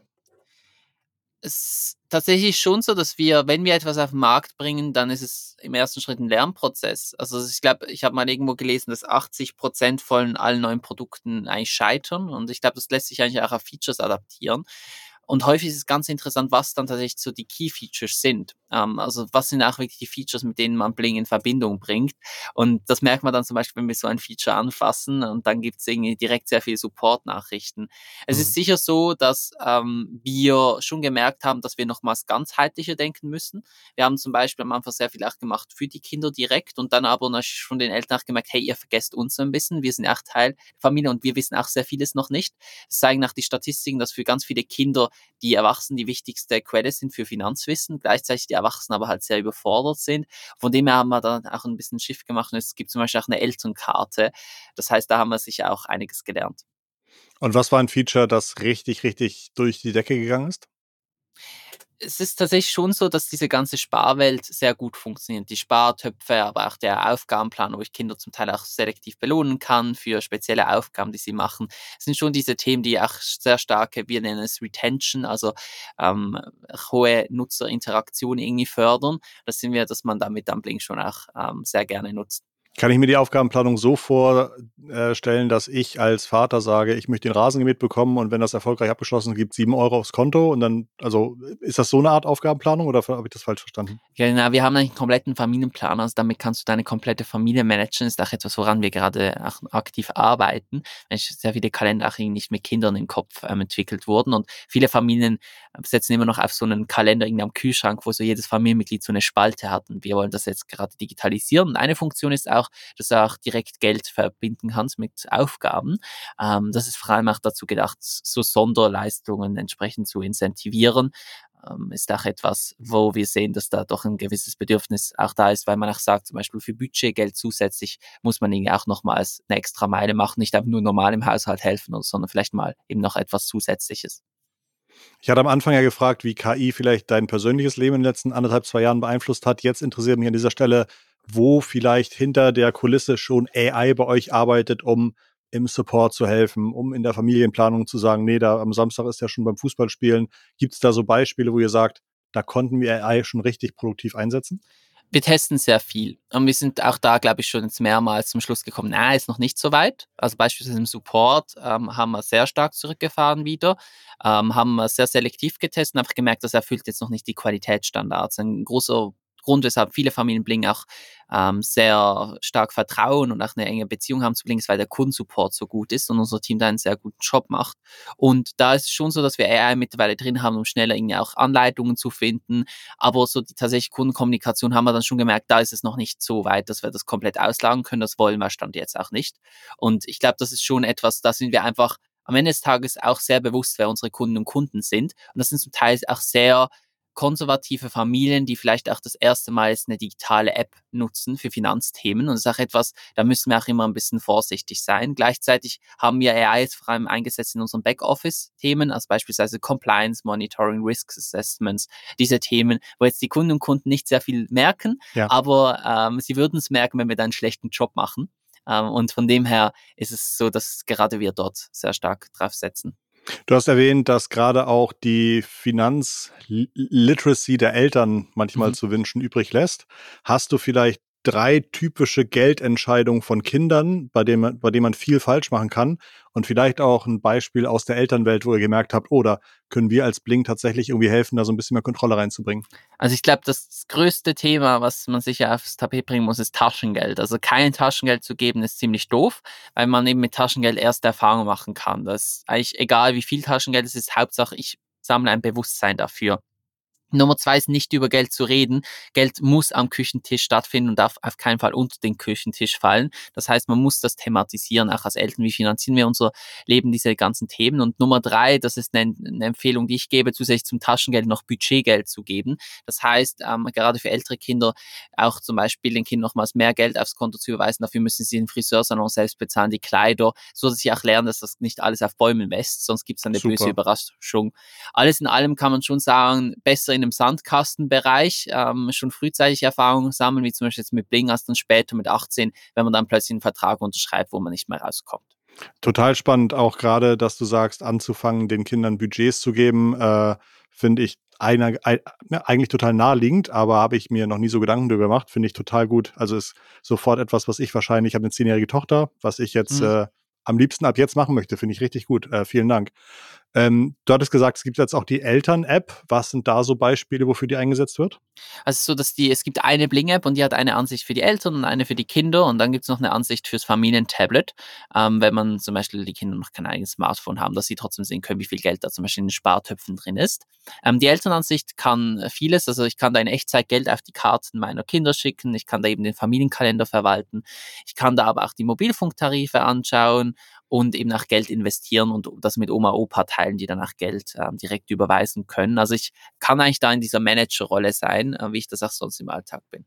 Es ist tatsächlich schon so, dass wir, wenn wir etwas auf den Markt bringen, dann ist es im ersten Schritt 'n Lernprozess. Also, ich glaube, ich habe mal irgendwo gelesen, dass achtzig Prozent von allen neuen Produkten eigentlich scheitern und ich glaube, das lässt sich eigentlich auch auf Features adaptieren. Und häufig ist es ganz interessant, was dann tatsächlich so die Key Features sind. Ähm, also, was sind auch wirklich die Features, mit denen man Bling in Verbindung bringt? Und das merkt man dann zum Beispiel, wenn wir so ein Feature anfassen und dann gibt's irgendwie direkt sehr viele Support-Nachrichten. Es ist Mhm. sicher so, dass, ähm, wir schon gemerkt haben, dass wir nochmals ganzheitlicher denken müssen. Wir haben zum Beispiel am Anfang sehr viel auch gemacht für die Kinder direkt und dann aber natürlich von den Eltern auch gemerkt: „Hey, ihr vergesst uns so ein bisschen. Wir sind auch Teil der Familie und wir wissen auch sehr vieles noch nicht.“ Es zeigen auch die Statistiken, dass für ganz viele Kinder die Erwachsenen die wichtigste Quelle sind für Finanzwissen, gleichzeitig die Erwachsenen aber halt sehr überfordert sind. Von dem her haben wir dann auch ein bisschen Shift gemacht und es gibt zum Beispiel auch eine Elternkarte. Das heißt, da haben wir sicher auch einiges gelernt. Und was war 'n Feature, das richtig, richtig durch die Decke gegangen ist? Es ist tatsächlich schon so, dass diese ganze Sparwelt sehr gut funktioniert. Die Spartöpfe, aber auch der Aufgabenplan, wo ich Kinder zum Teil auch selektiv belohnen kann für spezielle Aufgaben, die sie machen, sind schon diese Themen, die auch sehr starke, wir nennen es Retention, also ähm, hohe Nutzerinteraktion irgendwie fördern. Das sind wir, dass man damit Dumpling schon auch ähm, sehr gerne nutzt. Kann ich mir die Aufgabenplanung so vorstellen, äh, stellen, dass ich als Vater sage: „Ich möchte den Rasen gemäht bekommen und wenn das erfolgreich abgeschlossen ist, gibt's sieben Euro aufs Konto“ und dann also, ist das so 'ne Art Aufgabenplanung oder habe ich das falsch verstanden? Genau, wir haben eigentlich 'n kompletten Familienplaner, also damit kannst du deine komplette Familie managen. Ist auch etwas, woran wir gerade auch aktiv arbeiten, weil sehr viele Kalender auch irgendwie nicht mit Kindern im Kopf, ähm, entwickelt wurden und viele Familien ähm, setzen immer noch auf so 'nen Kalender irgendwie am Kühlschrank, wo so jedes Familienmitglied so 'ne Spalte hat und wir wollen das jetzt gerade digitalisieren. Und eine Funktion ist auch, dass du auch direkt Geld verbinden kannst mit Aufgaben. Ähm, das ist vor allem auch dazu gedacht, so Sonderleistungen entsprechend zu incentivieren. Ähm, ist auch etwas, wo wir sehen, dass da doch ein gewisses Bedürfnis auch da ist, weil man auch sagt, zum Beispiel für Budgetgeld zusätzlich muss man irgendwie auch nochmals eine extra Meile machen, nicht einfach nur normal im Haushalt helfen, oder, sondern vielleicht mal eben noch etwas Zusätzliches. Ich hatte am Anfang ja gefragt, wie K I vielleicht dein persönliches Leben in den letzten anderthalb, zwei Jahren beeinflusst hat. Jetzt interessiert mich an dieser Stelle, wo vielleicht hinter der Kulisse schon A I bei euch arbeitet, um im Support zu helfen, um in der Familienplanung zu sagen: „Ne, da am Samstag ist er schon beim Fußballspielen.“ Gibt's da so Beispiele, wo ihr sagt: „Da konnten wir A I schon richtig produktiv einsetzen?“ Wir testen sehr viel und wir sind auch da, glaube ich, schon jetzt mehrmals zum Schluss gekommen, na, ist noch nicht so weit. Also beispielsweise im Support ähm, haben wir sehr stark zurückgefahren wieder, ähm, haben wir sehr selektiv getestet und einfach gemerkt, das erfüllt jetzt noch nicht die Qualitätsstandards. Ein großer Grund, weshalb viele Familien Bling auch ähm, sehr stark vertrauen und auch eine enge Beziehung haben zu Bling, ist, weil der Kundensupport so gut ist und unser Team da einen sehr guten Job macht. Und da ist es schon so, dass wir A I mittlerweile drin haben, um schneller irgendwie auch Anleitungen zu finden, aber so die tatsächliche Kundenkommunikation haben wir dann schon gemerkt, da ist es noch nicht so weit, dass wir das komplett auslagern können. Das wollen wir Stand jetzt auch nicht. Und ich glaube, das ist schon etwas, da sind wir einfach am Ende des Tages auch sehr bewusst, wer unsere Kunden und Kunden sind. Und das sind zum Teil auch sehr konservative Familien, die vielleicht auch das erste Mal jetzt eine digitale App nutzen für Finanzthemen. Und das ist auch etwas, da müssen wir auch immer ein bisschen vorsichtig sein. Gleichzeitig haben wir A I jetzt vor allem eingesetzt in unseren Backoffice-Themen, also beispielsweise Compliance, Monitoring, Risk Assessments, diese Themen, wo jetzt die Kunden und Kunden nicht sehr viel merken, Ja. aber ähm, sie würden es merken, wenn wir dann einen schlechten Job machen. Ähm, und von dem her ist es so, dass gerade wir dort sehr stark drauf setzen. Du hast erwähnt, dass gerade auch die Finanzliteracy der Eltern manchmal Mhm. zu wünschen übrig lässt. Hast du vielleicht drei typische Geldentscheidungen von Kindern, bei denen man, bei denen man viel falsch machen kann? Und vielleicht auch ein Beispiel aus der Elternwelt, wo ihr gemerkt habt, oh, da können wir als Blink tatsächlich irgendwie helfen, da so ein bisschen mehr Kontrolle reinzubringen. Also ich glaube, das größte Thema, was man sicher aufs Tapet bringen muss, ist Taschengeld. Also kein Taschengeld zu geben, ist ziemlich doof, weil man eben mit Taschengeld erst Erfahrung machen kann. Das ist eigentlich egal, wie viel Taschengeld es ist, Hauptsache ich sammle ein Bewusstsein dafür. Nummer zwei ist nicht über Geld zu reden. Geld muss am Küchentisch stattfinden und darf auf keinen Fall unter den Küchentisch fallen. Das heißt, man muss das thematisieren, auch als Eltern. Wie finanzieren wir unser Leben, diese ganzen Themen? Und Nummer drei, das ist eine, eine Empfehlung, die ich gebe, zusätzlich zum Taschengeld noch Budgetgeld zu geben. Das heißt, ähm, gerade für ältere Kinder auch zum Beispiel den Kindern nochmals mehr Geld aufs Konto zu überweisen. Dafür müssen sie den Friseursalon selbst bezahlen, die Kleider, so dass sie auch lernen, dass das nicht alles auf Bäumen wächst, sonst gibt es eine Super. böse Überraschung. Alles in allem kann man schon sagen, besser in einem Sandkastenbereich ähm, schon frühzeitig Erfahrungen sammeln, wie zum Beispiel jetzt mit Bling, als dann später mit achtzehn, wenn man dann plötzlich einen Vertrag unterschreibt, wo man nicht mehr rauskommt. Total spannend, auch gerade, dass du sagst, anzufangen, den Kindern Budgets zu geben, äh, finde ich einer, ein, eigentlich total naheliegend, aber habe ich mir noch nie so Gedanken darüber gemacht, finde ich total gut. Also ist sofort etwas, was ich wahrscheinlich, ich habe eine zehnjährige Tochter, was ich jetzt Mhm. äh, am liebsten ab jetzt machen möchte, finde ich richtig gut. Äh, vielen Dank. Ähm, du hattest gesagt, es gibt jetzt auch die Eltern-App. Was sind da so Beispiele, wofür die eingesetzt wird? Also so, dass die, es gibt eine Bling-App und die hat eine Ansicht für die Eltern und eine für die Kinder und dann gibt es noch eine Ansicht fürs Familientablet, ähm, wenn man zum Beispiel die Kinder noch kein eigenes Smartphone haben, dass sie trotzdem sehen können, wie viel Geld da zum Beispiel in den Spartöpfen drin ist. Ähm, die Elternansicht kann vieles, also ich kann da in Echtzeit Geld auf die Karten meiner Kinder schicken, ich kann da eben den Familienkalender verwalten, ich kann da aber auch die Mobilfunktarife anschauen und eben auch Geld investieren und das mit Oma, Opa teilen, die dann auch Geld ähm, direkt überweisen können. Also ich kann eigentlich da in dieser Managerrolle sein, äh, wie ich das auch sonst im Alltag bin.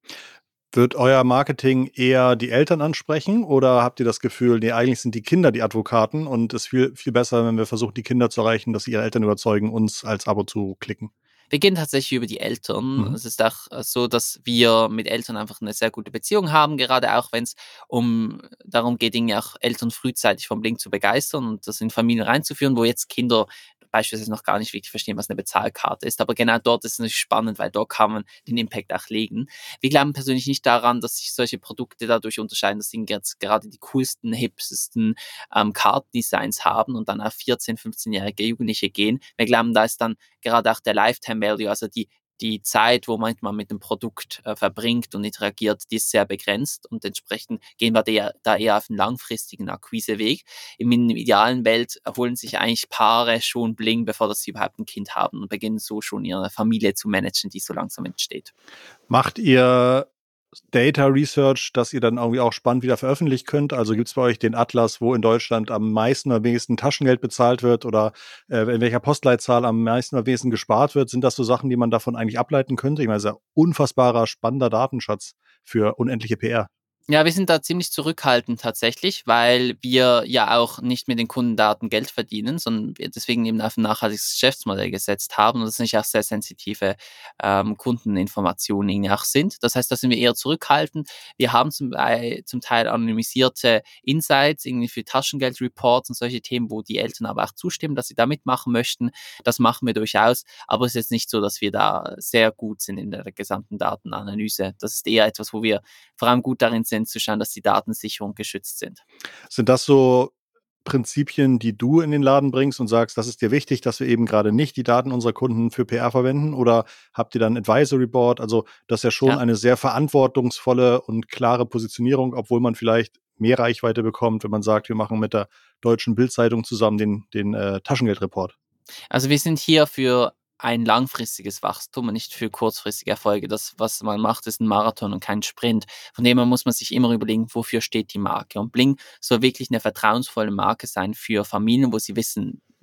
Wird euer Marketing eher die Eltern ansprechen oder habt ihr das Gefühl, nee, eigentlich sind die Kinder die Advokaten und es ist viel, viel besser, wenn wir versuchen, die Kinder zu erreichen, dass sie ihre Eltern überzeugen, uns als Abo zu klicken? Wir gehen tatsächlich über die Eltern. Mhm. Es ist auch äh, so, dass wir mit Eltern einfach eine sehr gute Beziehung haben, gerade auch wenn es um darum geht, Dinge auch Eltern frühzeitig vom Blink zu begeistern und das in Familien reinzuführen, wo jetzt Kinder beispielsweise noch gar nicht wirklich verstehen, was eine Bezahlkarte ist. Aber genau dort ist es natürlich spannend, weil dort kann man den Impact auch legen. Wir glauben persönlich nicht daran, dass sich solche Produkte dadurch unterscheiden, dass sie jetzt gerade die coolsten, hipstesten ähm, Card-Designs haben und dann auf vierzehn-, fünfzehnjährige Jugendliche gehen. Wir glauben, da ist dann gerade auch der Lifetime Value, also die, die Zeit, wo man mit dem Produkt äh, verbringt und interagiert, die ist sehr begrenzt und entsprechend gehen wir da, da eher auf einen langfristigen Akquiseweg. In der idealen Welt holen sich eigentlich Paare schon Bling, bevor das sie überhaupt ein Kind haben und beginnen so schon ihre Familie zu managen, die so langsam entsteht. Macht ihr Data Research, dass ihr dann irgendwie auch spannend wieder veröffentlichen könnt? Also gibt es bei euch den Atlas, wo in Deutschland am meisten oder wenigsten Taschengeld bezahlt wird oder äh, in welcher Postleitzahl am meisten oder wenigsten gespart wird? Sind das so Sachen, die man davon eigentlich ableiten könnte? Ich meine, das ist ja unfassbarer, spannender Datenschatz für unendliche P R. Ja, wir sind da ziemlich zurückhaltend tatsächlich, weil wir ja auch nicht mit den Kundendaten Geld verdienen, sondern wir deswegen eben auf ein nachhaltiges Geschäftsmodell gesetzt haben und das nicht auch sehr sensitive ähm, Kundeninformationen irgendwie auch sind. Das heißt, da sind wir eher zurückhaltend. Wir haben zum, äh, zum Teil anonymisierte Insights, irgendwie für Taschengeldreports und solche Themen, wo die Eltern aber auch zustimmen, dass sie da mitmachen möchten. Das machen wir durchaus, aber es ist jetzt nicht so, dass wir da sehr gut sind in der gesamten Datenanalyse. Das ist eher etwas, wo wir vor allem gut darin sind, zu schauen, dass die Daten sicher und geschützt sind. Sind das so Prinzipien, die du in den Laden bringst und sagst, das ist dir wichtig, dass wir eben gerade nicht die Daten unserer Kunden für P R verwenden? Oder habt ihr dann ein Advisory Board? Also, das ist ja schon Ja. eine sehr verantwortungsvolle und klare Positionierung, obwohl man vielleicht mehr Reichweite bekommt, wenn man sagt, wir machen mit der Deutschen Bild-Zeitung zusammen den den, äh, Taschengeldreport. Also wir sind hier für ein langfristiges Wachstum und nicht für kurzfristige Erfolge. Das, was man macht, ist ein Marathon und kein Sprint. Von dem her muss man sich immer überlegen, wofür steht die Marke. Und Bling soll wirklich eine vertrauensvolle Marke sein für Familien, wo sie wissen,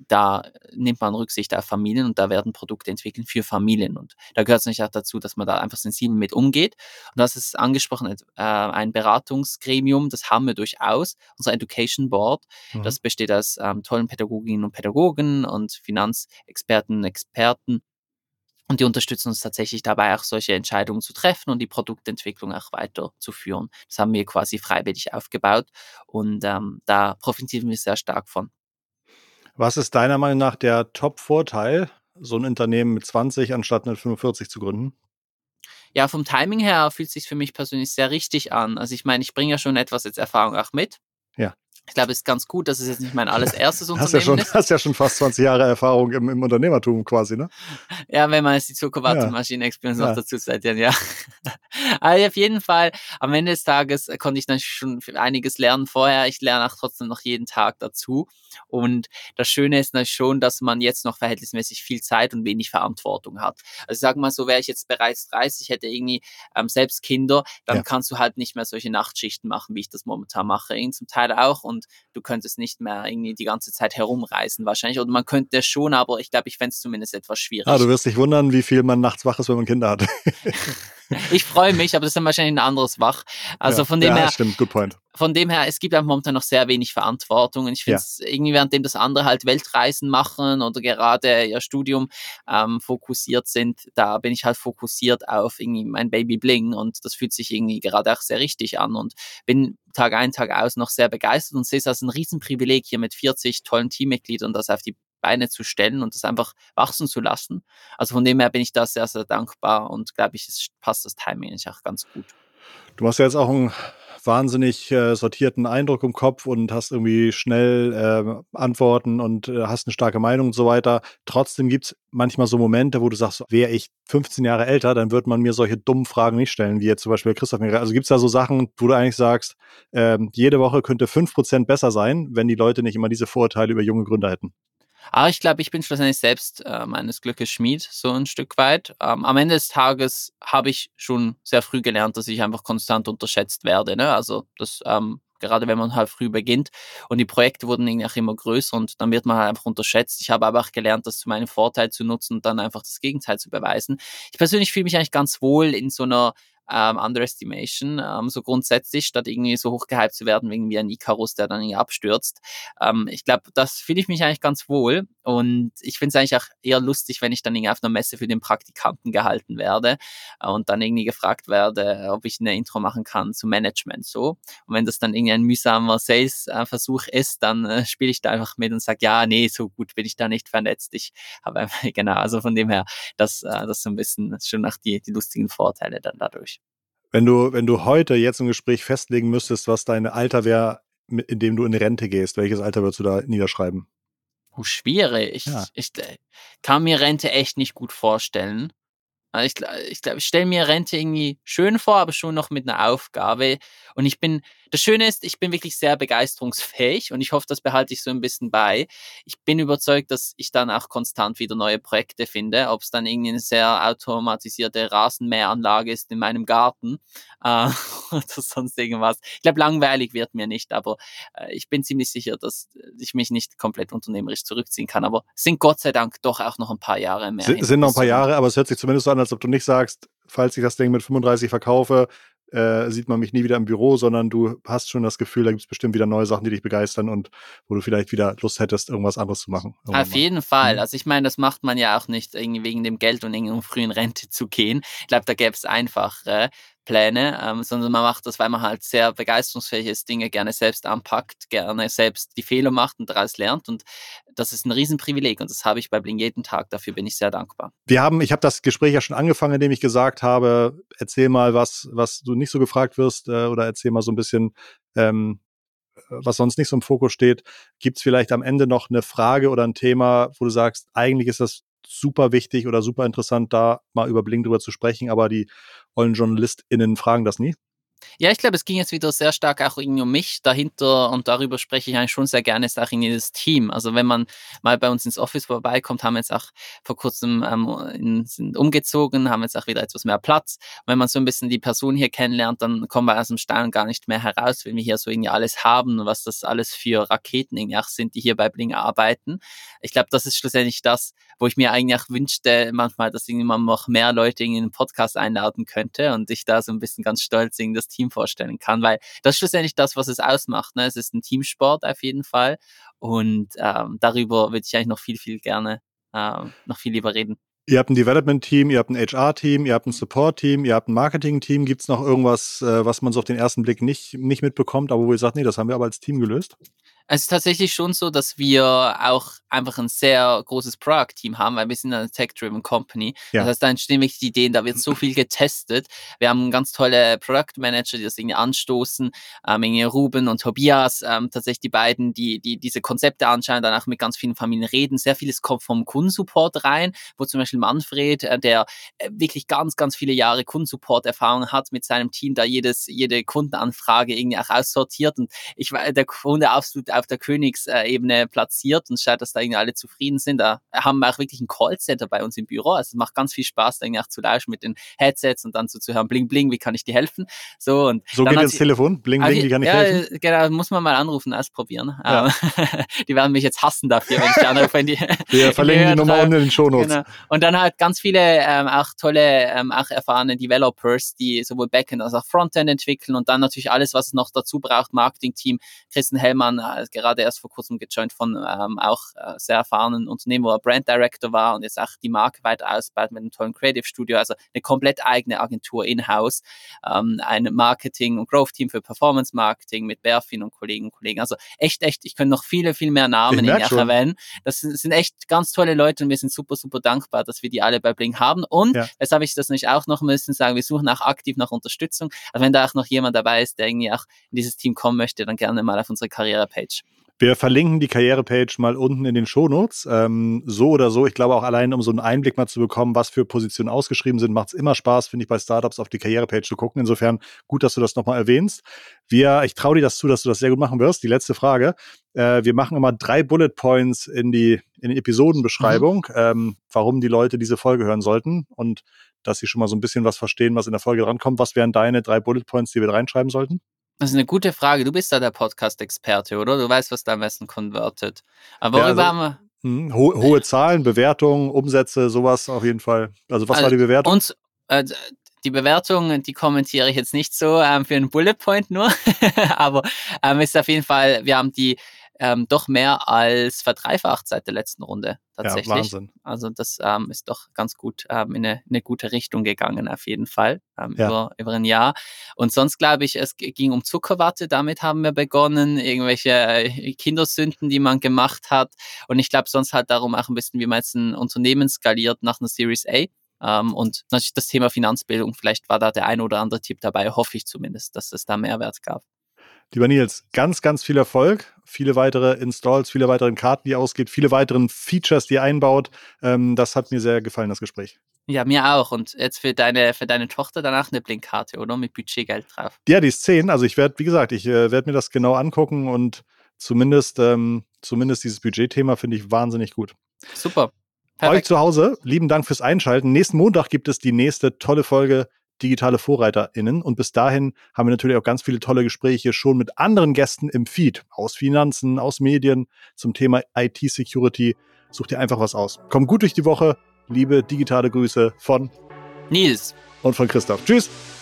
da nimmt man Rücksicht auf Familien und da werden Produkte entwickelt für Familien. Und da gehört es natürlich auch dazu, dass man da einfach sensibel mit umgeht. Und das ist angesprochen, äh, ein Beratungsgremium, das haben wir durchaus, unser Education Board. Mhm. Das besteht aus ähm, tollen Pädagoginnen und Pädagogen und Finanzexperten und Experten. Und die unterstützen uns tatsächlich dabei, auch solche Entscheidungen zu treffen und die Produktentwicklung auch weiterzuführen. Das haben wir quasi freiwillig aufgebaut und ähm, da profitieren wir sehr stark von. Was ist deiner Meinung nach der Top-Vorteil, so ein Unternehmen mit zwanzig anstatt mit fünfundvierzig zu gründen? Ja, vom Timing her fühlt es sich für mich persönlich sehr richtig an. Also ich meine, ich bringe ja schon etwas jetzt Erfahrung auch mit. Ja. Ich glaube, es ist ganz gut, dass es jetzt nicht mein allererstes Hast ja Unternehmen schon ist. hast ja schon fast zwanzig Jahre Erfahrung im im Unternehmertum quasi, ne? Ja, wenn man jetzt die Ja, Zuckerwatte-Maschinen-Experience noch ja. dazu zählt, dann ja. Aber auf jeden Fall, am Ende des Tages äh, konnte ich natürlich schon f einiges lernen vorher. Ich lerne auch trotzdem noch jeden Tag dazu. Und das Schöne ist natürlich schon, dass man jetzt noch verhältnismäßig viel Zeit und wenig Verantwortung hat. Also, ich sage mal so, wäre ich jetzt bereits dreißig, hätte irgendwie, ähm, selbst Kinder, dann Ja. kannst du halt nicht mehr solche Nachtschichten machen, wie ich das momentan mache, irgendwie zum Teil auch. Und du könntest nicht mehr irgendwie die ganze Zeit herumreisen wahrscheinlich. Oder man könnte es schon, aber ich glaube, ich fände es zumindest etwas Ah, du schwierig. wirst dich wundern, wie viel man nachts wach ist, wenn man Kinder hat. Ich freue mich, aber das ist dann wahrscheinlich ein anderes Wach. Also Ja, von dem ja, her stimmt, good point. von dem her, es gibt einfach momentan noch sehr wenig Verantwortung und ich finde Ja. es irgendwie, währenddem das andere halt Weltreisen machen oder gerade ihr Studium ähm, fokussiert sind, da bin ich halt fokussiert auf irgendwie mein Baby Bling und das fühlt sich irgendwie gerade auch sehr richtig an und bin Tag ein, Tag aus noch sehr begeistert und sehe es als ein Riesenprivileg, hier mit vierzig tollen Teammitgliedern das auf die Beine zu stellen und das einfach wachsen zu lassen. Also von dem her bin ich da sehr, sehr dankbar und glaube ich, es passt das Timing eigentlich auch ganz gut. Du hast ja jetzt auch einen wahnsinnig, äh, sortierten Eindruck im Kopf und hast irgendwie schnell, ähm, Antworten und, äh, hast eine starke Meinung und so weiter. Trotzdem gibt's manchmal so Momente, wo du sagst: „Wäre ich fünfzehn Jahre älter, dann würde man mir solche dummen Fragen nicht stellen“, wie jetzt zum Beispiel Christoph mir also, gibt's da so Sachen, wo du eigentlich sagst, ähm, jede Woche könnte fünf Prozent besser sein, wenn die Leute nicht immer diese Vorurteile über junge Gründer hätten? Aber ich glaube, ich bin schlussendlich selbst äh, meines Glückes Schmied, so ein Stück weit. Ähm, am Ende des Tages habe ich schon sehr früh gelernt, dass ich einfach konstant unterschätzt werde. Ne? Also das, ähm, gerade wenn man halt früh beginnt und die Projekte wurden irgendwie auch immer größer und dann wird man halt einfach unterschätzt. Ich habe aber auch gelernt, das zu meinem Vorteil zu nutzen und dann einfach das Gegenteil zu beweisen. Ich persönlich fühle mich eigentlich ganz wohl in so einer ähm, Underestimation, ähm, so grundsätzlich, statt irgendwie so hochgehypt zu werden, wegen wie ein Icarus, der dann irgendwie abstürzt. Ähm, ich glaube, das fühle ich mich eigentlich ganz wohl und ich finde es eigentlich auch eher lustig, wenn ich dann irgendwie auf einer Messe für den Praktikanten gehalten werde äh, und dann irgendwie gefragt werde, ob ich eine Intro machen kann zum Management so. Und wenn das dann irgendwie ein mühsamer Sales-Versuch ist, dann äh, spiele ich da einfach mit und sage, ja, nee, so gut bin ich da nicht vernetzt. Ich habe einfach, genau, also von dem her, das, äh, das so ein bisschen, das ist schon auch die, die lustigen Vorteile dann dadurch. Wenn du wenn du heute jetzt im Gespräch festlegen müsstest, was dein Alter wäre, mi in dem du in Rente gehst, welches Alter würdest du da niederschreiben? Oh, schwierig. Ja. Ich, ich äh, kann mir Rente echt nicht gut vorstellen. Also ich, gla- ich glaube, ich stelle mir Rente irgendwie schön vor, aber schon noch mit einer Aufgabe. Und ich bin, das Schöne ist, ich bin wirklich sehr begeisterungsfähig und ich hoffe, das behalte ich so ein bisschen bei. Ich bin überzeugt, dass ich dann auch konstant wieder neue Projekte finde, ob es dann irgendwie eine sehr automatisierte Rasenmäheranlage ist in meinem Garten äh, oder sonst irgendwas. Ich glaube, langweilig wird mir nicht, aber äh, ich bin ziemlich sicher, dass ich mich nicht komplett unternehmerisch zurückziehen kann. Aber es sind Gott sei Dank doch auch noch ein paar Jahre mehr Si hin sind noch ein bis paar zur Rente. Jahre, aber es hört sich zumindest so an, als ob du nicht sagst: „Falls ich das Ding mit fünfunddreißig verkaufe, äh, sieht man mich nie wieder im Büro“, sondern du hast schon das Gefühl, da gibt's bestimmt wieder neue Sachen, die dich begeistern und wo du vielleicht wieder Lust hättest, irgendwas anderes zu machen irgendwann Auf mal. jeden Fall. Mhm. Also ich meine, das macht man ja auch nicht irgendwie wegen dem Geld und irgendwie um früh in Rente zu gehen. Ich glaube, da gäbe es einfachere Pläne, ähm, sondern man macht das, weil man halt sehr begeisterungsfähig ist, Dinge gerne selbst anpackt, gerne selbst die Fehler macht und daraus lernt. Und das ist ein Riesenprivileg und das habe ich bei Bling jeden Tag. Dafür bin ich sehr dankbar. Wir haben ich habe das Gespräch ja schon angefangen, indem ich gesagt habe: „Erzähl mal was, was du nicht so gefragt wirst, äh, oder erzähl mal so ein bisschen, ähm, was sonst nicht so im Fokus steht.“ Gibt's vielleicht am Ende noch eine Frage oder ein Thema, wo du sagst: „Eigentlich ist das super wichtig oder super interessant, da mal über Bling drüber zu sprechen, aber die ollen JournalistInnen fragen das nie?“ Ja, ich glaube, es ging jetzt wieder sehr stark auch irgendwie um mich dahinter und darüber spreche ich eigentlich schon sehr gerne, ist auch irgendwie das Team. Also wenn man mal bei uns ins Office vorbeikommt, haben wir jetzt auch vor kurzem ähm, in, sind umgezogen, haben jetzt auch wieder etwas mehr Platz. Und wenn man so ein bisschen die Person hier kennenlernt, dann kommen wir aus dem Staunen gar nicht mehr heraus, wenn wir hier so irgendwie alles haben und was das alles für Raketen irgendwie auch sind, die hier bei Bling arbeiten. Ich glaube, das ist schlussendlich das, wo ich mir eigentlich auch wünschte manchmal, dass irgendwie man noch mehr Leute in den Podcast einladen könnte und ich da so ein bisschen ganz stolz irgendwie das Team vorstellen kann, weil das ist schlussendlich das, was es ausmacht. Ne? Es ist ein Teamsport auf jeden Fall und ähm, darüber würde ich eigentlich noch viel, viel gerne ähm, noch viel lieber reden. Ihr habt ein Development-Team, ihr habt ein H R-Team, ihr habt ein Support-Team, ihr habt ein Marketing-Team. Gibt es noch irgendwas, äh, was man so auf den ersten Blick nicht, nicht mitbekommt, aber wo ihr sagt, nee, das haben wir aber als Team gelöst? Es ist tatsächlich schon so, dass wir auch einfach ein sehr großes Product-Team haben, weil wir sind eine Tech-driven Company. Ja. Das heißt, da entstehen wirklich die Ideen, da wird so viel getestet. Wir haben ganz tolle Product-Manager, die das irgendwie anstoßen, ähm, irgendwie Ruben und Tobias, ähm, tatsächlich die beiden, die, die diese Konzepte anschauen, dann auch mit ganz vielen Familien reden. Sehr vieles kommt vom Kundensupport rein, wo zum Beispiel Manfred, äh, der äh, wirklich ganz, ganz viele Jahre Kundensupport-Erfahrung hat, mit seinem Team da jedes, jede Kundenanfrage irgendwie auch aussortiert und ich war der Kunde absolut auf der Königsebene platziert und schaut, dass da irgendwie alle zufrieden sind. Da haben wir auch wirklich ein Callcenter bei uns im Büro. Also es macht ganz viel Spaß, da irgendwie auch zu lauschen mit den Headsets und dann so zu hören, bling, bling, wie kann ich dir helfen? So, und so dann geht hat ins sie, Telefon, bling, bling, wie kann ich ja, helfen? Genau, muss man mal anrufen, ausprobieren. Ja. Die werden mich jetzt hassen dafür, wenn ich die anrufe. In die, Wir verlinken die Nummer unten in den Shownotes. Genau. Und dann halt ganz viele ähm, auch tolle, ähm, auch erfahrene Developers, die sowohl Backend als auch Frontend entwickeln und dann natürlich alles, was es noch dazu braucht, Marketing-Team. Christian Hellmann, äh, gerade erst vor kurzem gejoint von ähm, auch äh, sehr erfahrenen Unternehmen, wo er Brand Director war und jetzt auch die Marke weiter ausbaut mit einem tollen Creative Studio, also eine komplett eigene Agentur in-house, ähm, ein Marketing- und Growth-Team für Performance-Marketing mit Berfin und Kollegen und Kollegen. Also echt, echt, ich könnte noch viele, viel mehr Namen in erwähnen. Das sind echt ganz tolle Leute und wir sind super, super dankbar, dass wir die alle bei Bling haben. Und ja. Jetzt habe ich das nicht auch noch müssen sagen, wir suchen auch aktiv nach Unterstützung. Also wenn da auch noch jemand dabei ist, der irgendwie auch in dieses Team kommen möchte, dann gerne mal auf unsere Karrierepage. Wir verlinken die Karrierepage mal unten in den Shownotes. Ähm, so oder so, ich glaube auch allein, um so einen Einblick mal zu bekommen, was für Positionen ausgeschrieben sind, macht es immer Spaß, finde ich, bei Startups auf die Karrierepage zu gucken. Insofern gut, dass du das nochmal erwähnst. Wir, ich traue dir das zu, dass du das sehr gut machen wirst. Die letzte Frage. Äh, wir machen immer drei Bullet Points in die, in die Episodenbeschreibung, mhm. ähm, warum die Leute diese Folge hören sollten und dass sie schon mal so ein bisschen was verstehen, was in der Folge drankommt. Was wären deine drei Bullet Points, die wir da reinschreiben sollten? Das ist eine gute Frage. Du bist da der Podcast-Experte, oder? Du weißt, was da am besten konvertet. Aber worüber ja, also, haben wir... Mh, ho- hohe Zahlen, Bewertungen, Umsätze, sowas auf jeden Fall. Also was also, war die Bewertung? Uns, äh, die Bewertung, die kommentiere ich jetzt nicht so ähm, für einen Bullet Point nur. Aber ähm, ist auf jeden Fall, wir haben die ähm, doch mehr als verdreifacht seit der letzten Runde tatsächlich. Ja, Wahnsinn. Also das ähm, ist doch ganz gut ähm, in, eine, in eine gute Richtung gegangen auf jeden Fall ähm, ja. über, über ein Jahr. Und sonst glaube ich, es ging um Zuckerwatte, damit haben wir begonnen, irgendwelche äh, Kindersünden, die man gemacht hat. Und ich glaube sonst halt darum auch ein bisschen, wie man jetzt ein Unternehmen skaliert nach einer Series A. Um, und natürlich das Thema Finanzbildung, vielleicht war da der ein oder andere Tipp dabei, hoffe ich zumindest, dass es da Mehrwert gab. Lieber Nils, ganz, ganz viel Erfolg, viele weitere Installs, viele weitere Karten, die ausgeht, viele weitere Features, die ihr einbaut. Ähm, das hat mir sehr gefallen, das Gespräch. Ja, mir auch. Und jetzt für deine, für deine Tochter danach eine Blinkkarte, oder? Mit Budgetgeld drauf. Ja, die ist zehn. Also ich werde, wie gesagt, ich äh, werde mir das genau angucken und zumindest, ähm, zumindest dieses Budgetthema finde ich wahnsinnig gut. Super. Perfekt. Euch zu Hause, lieben Dank fürs Einschalten. Nächsten Montag gibt es die nächste tolle Folge Digitale VorreiterInnen. Und bis dahin haben wir natürlich auch ganz viele tolle Gespräche schon mit anderen Gästen im Feed. Aus Finanzen, aus Medien, zum Thema I T-Security. Such dir einfach was aus. Komm gut durch die Woche. Liebe digitale Grüße von Nils und von Christoph. Tschüss.